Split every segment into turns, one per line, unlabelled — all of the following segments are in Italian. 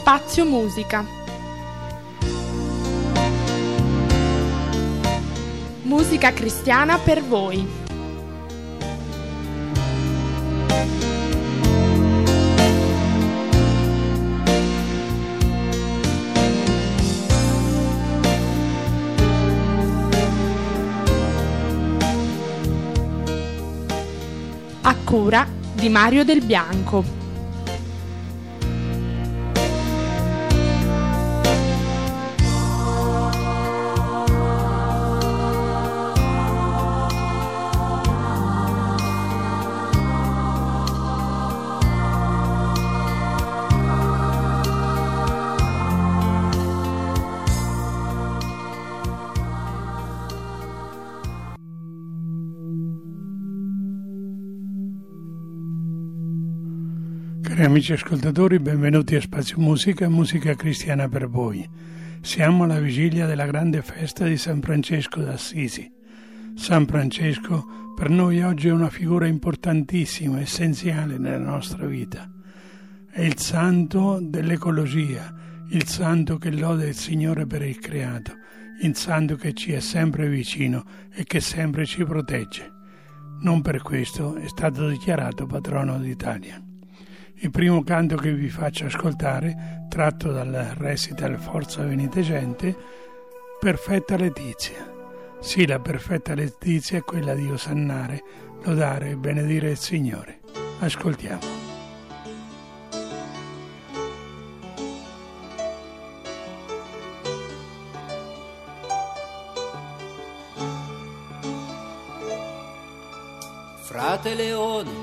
Spazio Musica. Musica cristiana per voi. A cura di Mario Del Bianco.
Cari amici ascoltatori, benvenuti a Spazio Musica, musica cristiana per voi. Siamo alla vigilia della grande festa di San Francesco d'Assisi. San Francesco per noi oggi è una figura importantissima, essenziale nella nostra vita. È il santo dell'ecologia, il santo che lode il Signore per il creato, il santo che ci è sempre vicino e che sempre ci protegge. Non per questo è stato dichiarato patrono d'Italia. Il primo canto che vi faccio ascoltare, tratto dal recital Forza Venite Gente, Perfetta Letizia. Sì, la perfetta Letizia è quella di osannare, lodare e benedire il Signore. Ascoltiamo.
Frate Leone,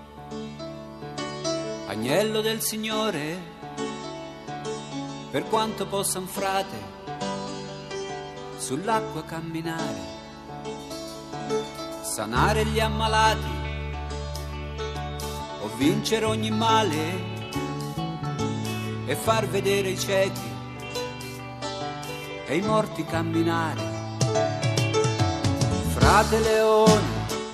agnello del Signore, per quanto possa un frate sull'acqua camminare, sanare gli ammalati o vincere ogni male e far vedere i ciechi e i morti camminare. Frate Leone,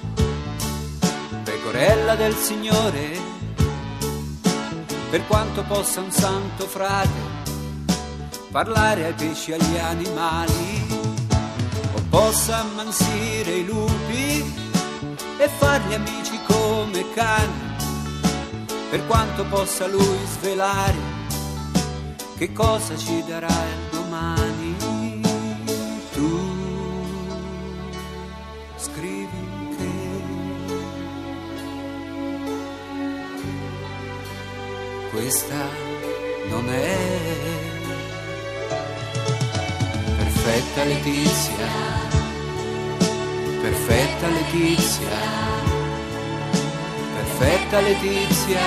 pecorella del Signore, per quanto possa un santo frate parlare ai pesci e agli animali, o possa ammansire i lupi e fargli amici come cani, per quanto possa lui svelare che cosa ci darà il domani. Tu scrivi che questa non è perfetta Letizia, perfetta Letizia, perfetta Letizia.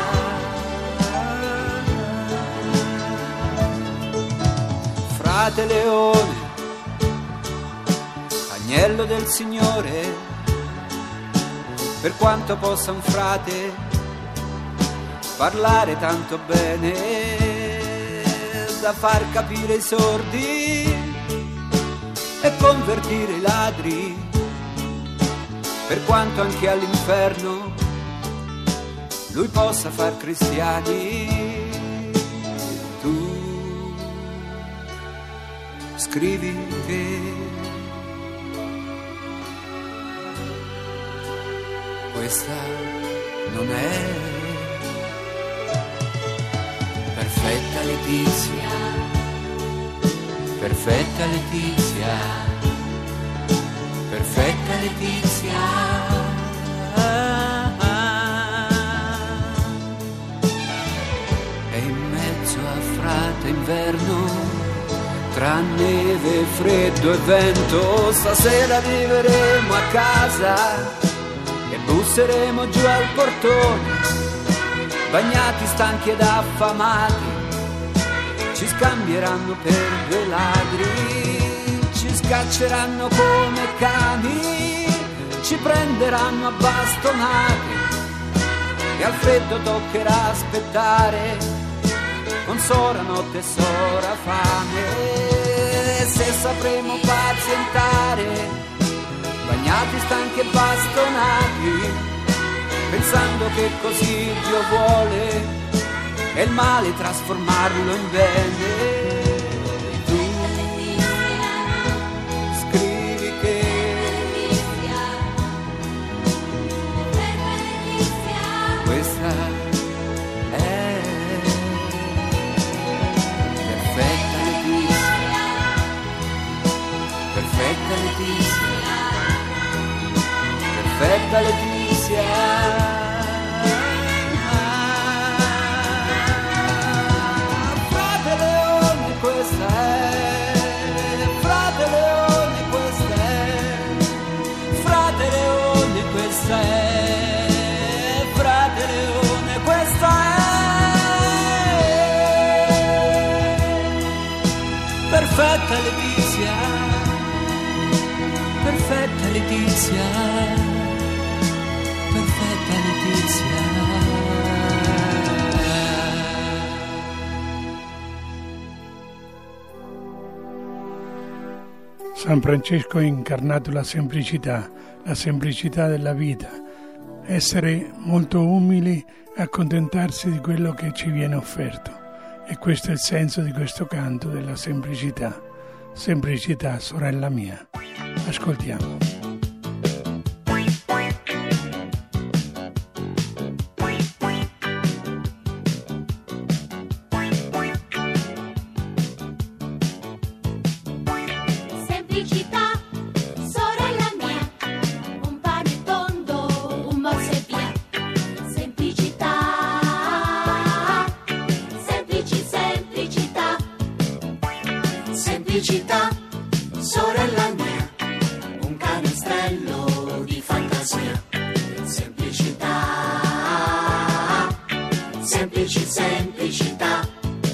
Frate Leone, agnello del Signore, per quanto possa un frate parlare tanto bene da far capire i sordi e convertire i ladri, per quanto anche all'inferno lui possa far cristiani. Tu scrivi che questa non è perfetta Letizia, perfetta Letizia, perfetta Letizia. E in mezzo a frate inverno, tra neve, freddo e vento, stasera arriveremo a casa e busseremo giù al portone, bagnati, stanchi ed affamati, ci scambieranno per due ladri, ci scacceranno come cani, ci prenderanno a bastonate e al freddo toccherà aspettare con sora notte e sora fame. E se sapremo pazientare, bagnati, stanchi e bastonati, pensando che così Dio vuole, e il male trasformarlo in bene. Tu scrivi che questa è perfetta Letizia, perfetta Letizia, perfetta Letizia. Perfetta Letizia, perfetta Letizia, perfetta Letizia.
San Francesco ha incarnato la semplicità della vita, essere molto umili e accontentarsi di quello che ci viene offerto. E questo è il senso di questo canto della semplicità. Semplicità, sorella mia. Ascoltiamo.
Semplicità, sorella mia, un pane tondo, un morso e via. Semplicità, semplicità, sorella mia, un canestrello di fantasia. Semplicità, semplicità.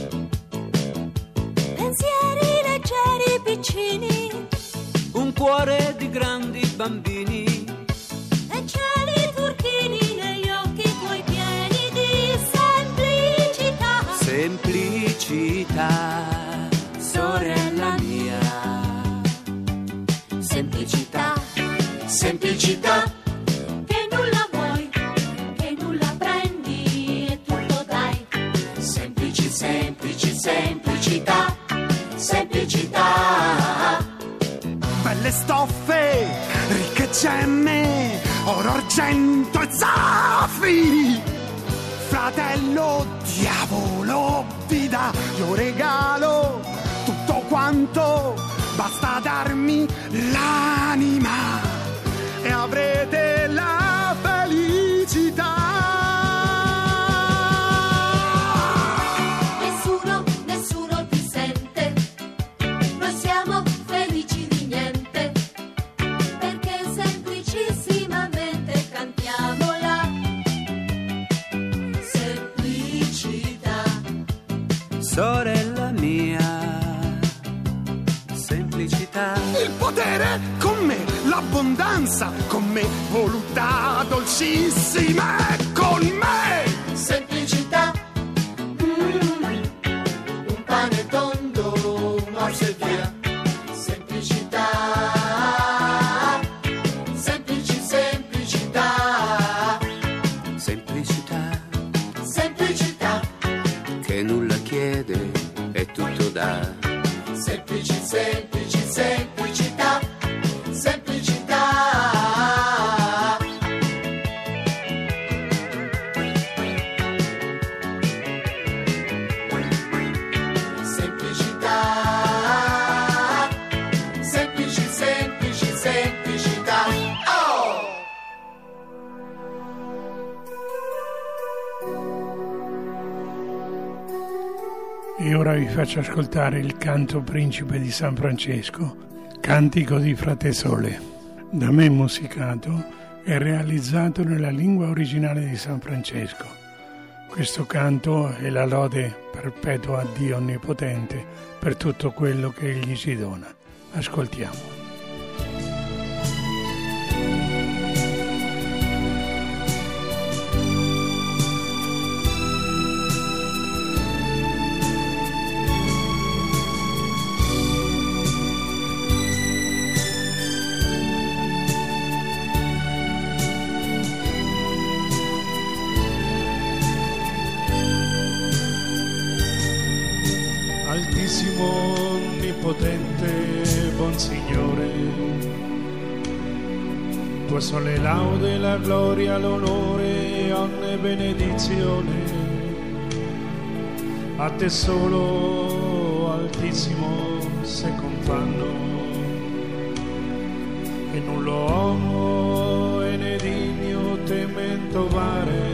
Pensieri leggeri piccini,
Un cuore di grandi bambini,
e cieli turchini negli occhi tuoi pieni di semplicità.
semplicità, sorella mia.
Semplicità, semplicità, che nulla vuoi, che nulla prendi e tutto dai. Semplicità, semplicità.
Belle stoffe, ricche gemme, oro, argento e zaffiri. Fratello diavolo vi dà, io regalo tutto quanto, basta darmi l'anima e avrete la felicità.
Nessuno ti sente, noi siamo felici di niente, perché semplicissimamente cantiamola. Semplicità,
Sorella mia, semplicità.
Il potere con me, l'abbondanza con me, voluttà dolcissima con me.
semplicità, un pane tondo, un morso e via. Semplicità,
Semplicità, che nulla chiede e tutto dà.
semplicità, semplicità. Semplicità. Oh!
E ora vi faccio ascoltare il canto principe di San Francesco, Cantico di Frate Sole, da me musicato e realizzato nella lingua originale di San Francesco. Questo canto è la lode perpetua a Dio Onnipotente per tutto quello che Egli ci dona. Ascoltiamo.
Altissimo, onnipotente, buon Signore, tua sole laude, la gloria, l'onore, onne benedizione, a te solo, Altissimo, se confanno, e nullo uomo e né digno temento vare.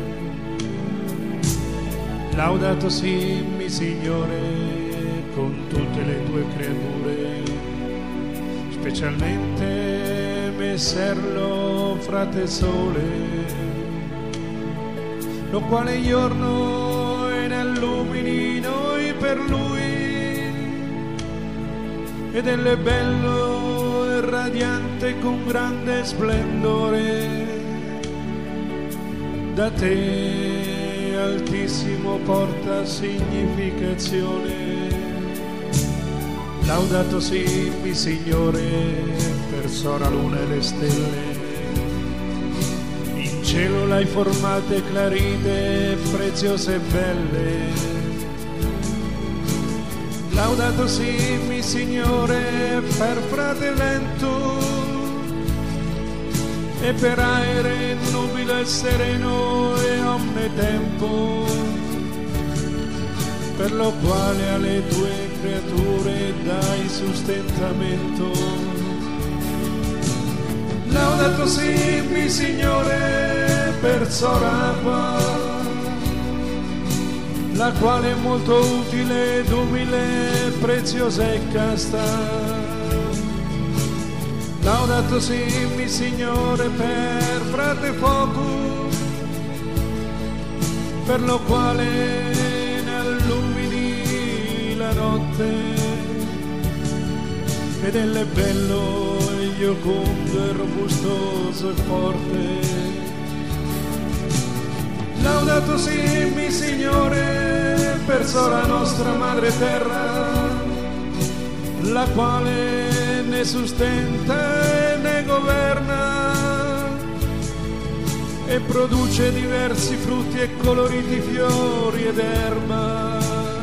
Laudato sii, Signore, con tutte le tue creature, specialmente messerlo frate sole, lo quale giorno e nell'umini noi per lui, ed è bello e radiante con grande splendore, da te Altissimo porta significazione. Laudato sii, Signore, per sora luna e le stelle, in cielo l'hai formate clarite, preziose e belle. Laudato sii, Signore, per frate vento, e per aere nubile e sereno e omne tempo, per lo quale alle tue creature dai sustentamento. Laudato sii, Signore, per sora acqua, la quale è molto utile ed umile, preziosa e casta. Laudato sii, Signore, per frate fuoco, per lo quale nell'umidi la notte, ed è bello e giocondo e robustoso e forte. Laudato sii, Signore, per sora nostra madre terra, la quale ne sustenta e ne governa, e produce diversi frutti e coloriti fiori ed erba.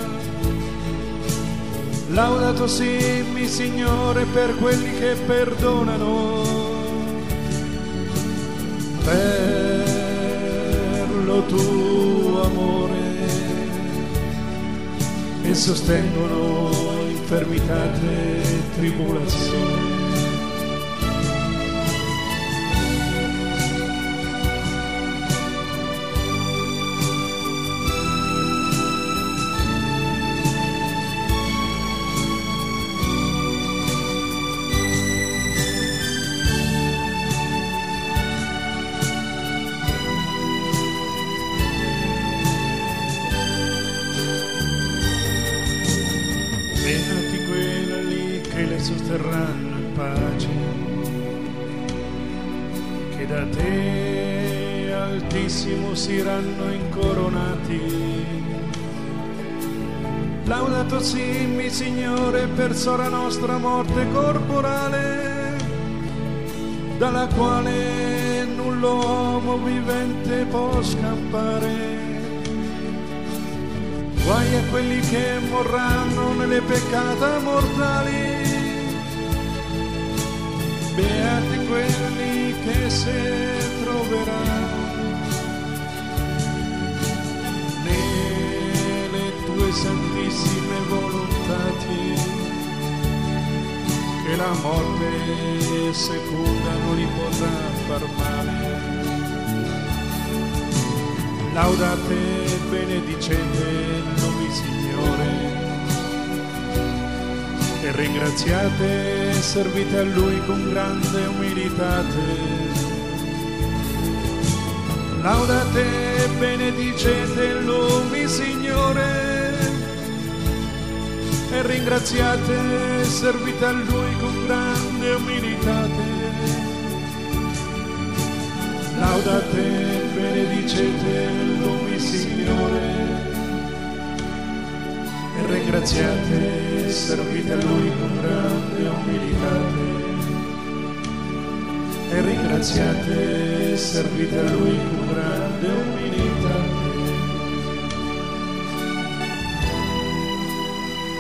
Laudato sii, Signore, per quelli che perdonano, per lo tuo amore, e sostengono infermitate e tribolazioni. Sosterranno in pace, che da te Altissimo saranno incoronati. Laudato sii, Signore, per sora nostra morte corporale, dalla quale nullo uomo vivente può scappare. Guai a quelli che morranno nelle peccata mortali, beati quelli che se troveranno nelle tue santissime volontati, che la morte seconda non li potrà far male. Laudate e benedicete il nome Signore, e ringraziate e servite a Lui con grande umilitate. Laudate e benedicete il nome Signore, e ringraziate e servite a Lui con grande umilitate. Laudate e benedicete il nome Signore, e ringraziate e servite a Lui con grande umilitate. E ringraziate e servite a Lui con grande umilitate.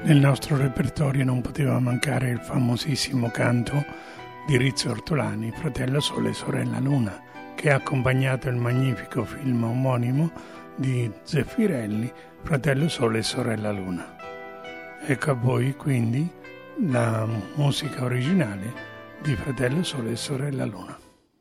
Nel nostro repertorio non poteva mancare il famosissimo canto di Rizzo Ortolani, Fratello Sole e Sorella Luna, che ha accompagnato il magnifico film omonimo di Zeffirelli, Fratello Sole e Sorella Luna. Ecco a voi quindi la musica originale di Fratello Sole e Sorella Luna.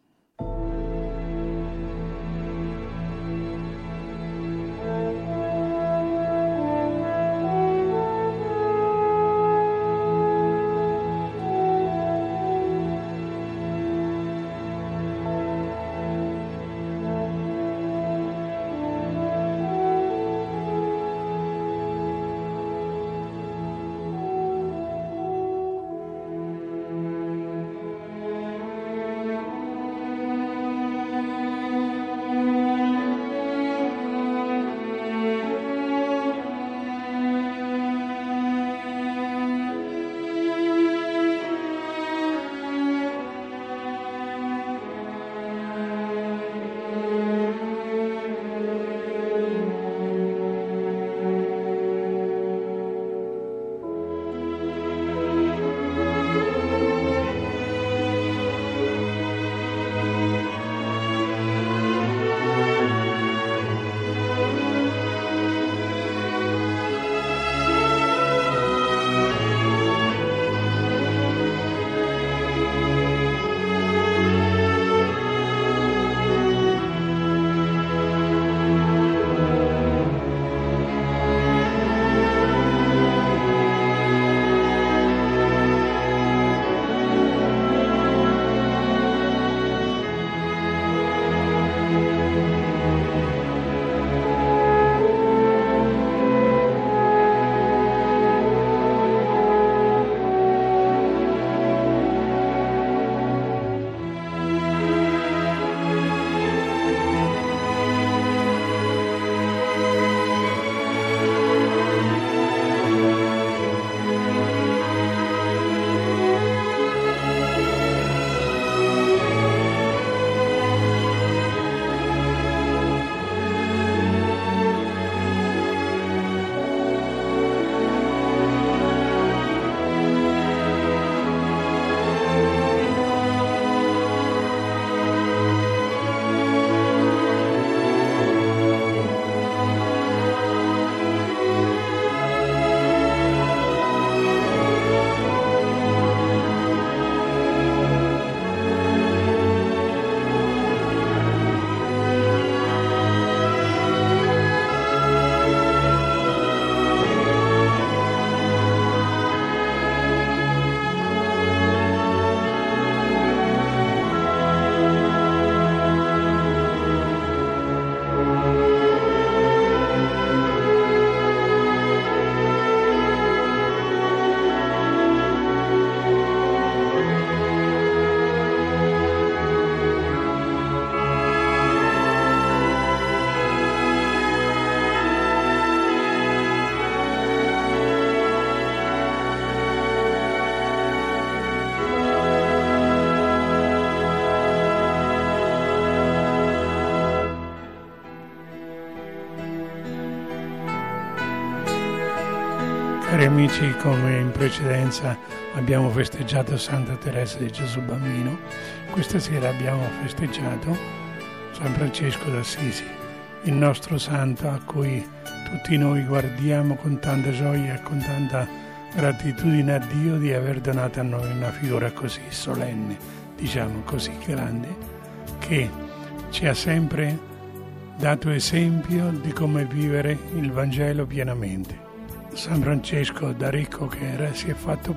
Cari amici, come in precedenza abbiamo festeggiato Santa Teresa di Gesù Bambino, questa sera abbiamo festeggiato San Francesco d'Assisi, il nostro santo a cui tutti noi guardiamo con tanta gioia e con tanta gratitudine a Dio di aver donato a noi una figura così solenne, diciamo così grande, che ci ha sempre dato esempio di come vivere il Vangelo pienamente. San Francesco, da ricco che era, si è fatto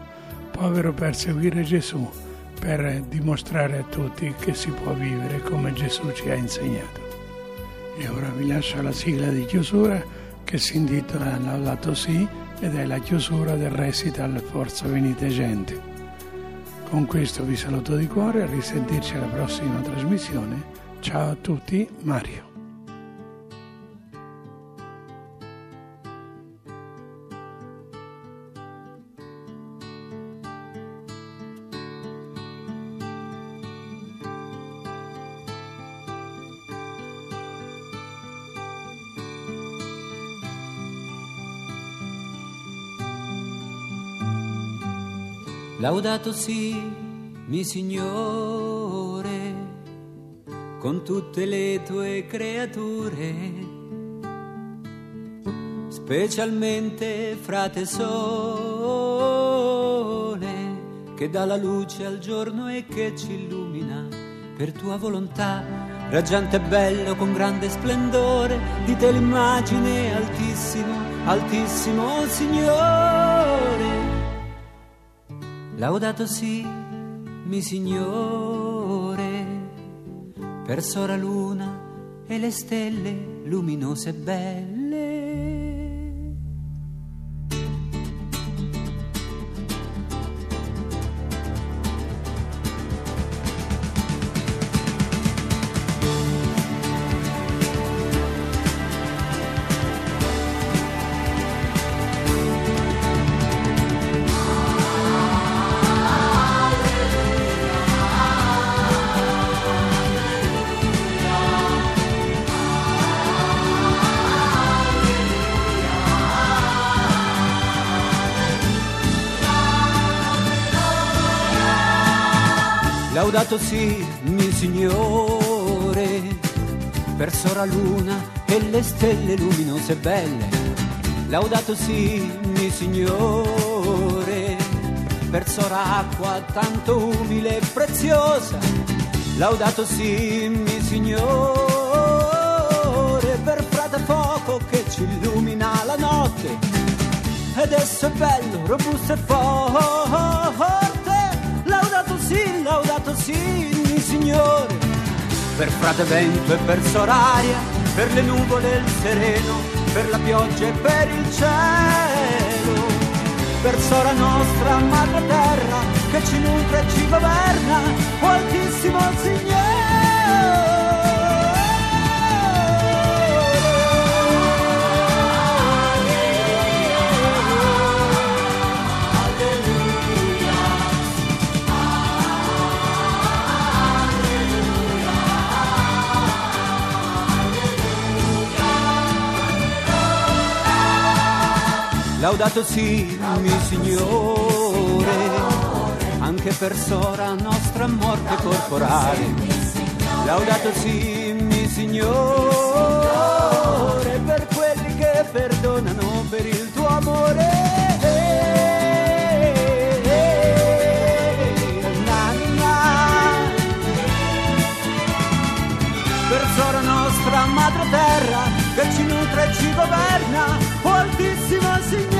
povero per seguire Gesù, per dimostrare a tutti che si può vivere come Gesù ci ha insegnato. E ora vi lascio la sigla di chiusura che si intitola Laudato Si ed è la chiusura del recital Forza Venite Gente. Con questo vi saluto di cuore, a risentirci alla prossima trasmissione. Ciao a tutti, Mario.
Laudato si, mi Signore, con tutte le tue creature, specialmente frate sole, che dà la luce al giorno e che ci illumina per tua volontà, raggiante e bello con grande splendore, di te l'immagine altissimo, altissimo Signore. Laudato si, mi Signore, per sora luna e le stelle luminose e belle. Laudato si, mi Signore, per sora luna e le stelle luminose e belle. Laudato si, mi Signore, per sora acqua tanto umile e preziosa. Laudato si, mi Signore, per frate fuoco che ci illumina la notte. Ed esso è bello, robusto e forte. Laudato sì, mi Signore, per frate vento e per soraria, per le nuvole e il sereno, per la pioggia e per il cielo, per sora nostra madre terra, che ci nutre e ci governa, o altissimo Signore. Laudato si, mi Signore, anche per sora nostra morte corporale. Laudato si, mi Signore, per quelli che perdonano per il tuo amore. Per sora nostra madre terra, che ci nutre e ci governa, o altissimo Signore.